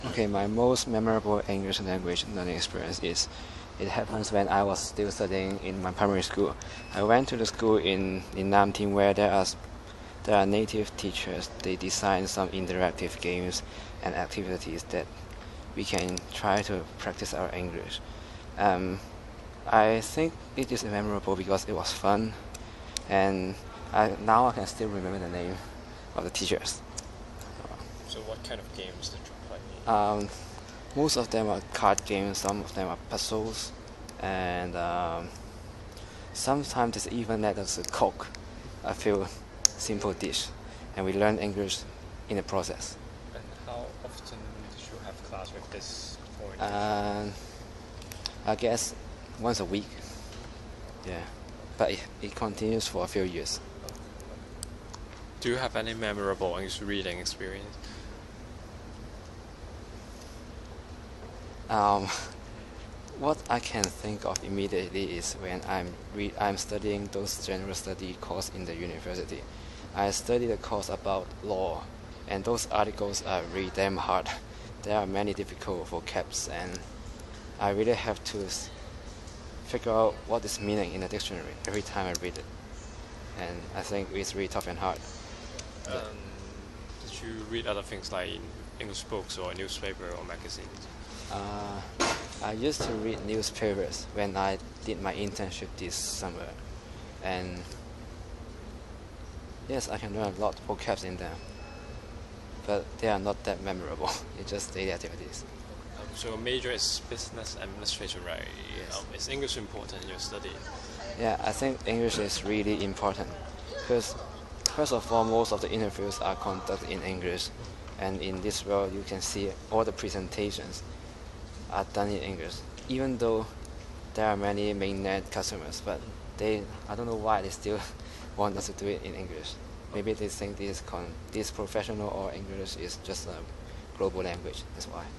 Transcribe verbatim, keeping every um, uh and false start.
Okay, my most memorable English language learning experience is it happens when I was still studying in my primary school. I went to the school in, in Namting where there are there are native teachers. They design some interactive games and activities that we can try to practice our English. Um, I think it is memorable because it was fun, and I, now I can still remember the name of the teachers. So what kind of games did you play? Um, most of them are card games, some of them are puzzles, and um, sometimes it's even let us cook a few simple dish, and we learn English in the process. And how often did you have class with this foreign Uh, I guess once a week, yeah, but it, it continues for a few years. teacher? Do you have any memorable English reading experience? Um, what I can think of immediately is when I'm re- I'm studying those general study course in the university. I study the course about law, and those articles are really damn hard. There are many difficult vocabs, and I really have to s- figure out what is meaning in the dictionary every time I read it. And I think it's really tough and hard. Um, did you read other things like English books or newspaper or magazines? Uh, I used to read newspapers when I did my internship this summer, and yes, I can learn a lot of vocabs in them, but they are not that memorable. It's just daily activities. Um, so your major is business administration, right? Yes. Um, is English important in your study? Yeah, I think English is really important because, first of all, most of the interviews are conducted in English, and in this world, you can see all the presentations are done in English, even though there are many mainland customers, but they, I don't know why they still want us to do it in English. Maybe they think this con, this professional or English is just a global language. That's why.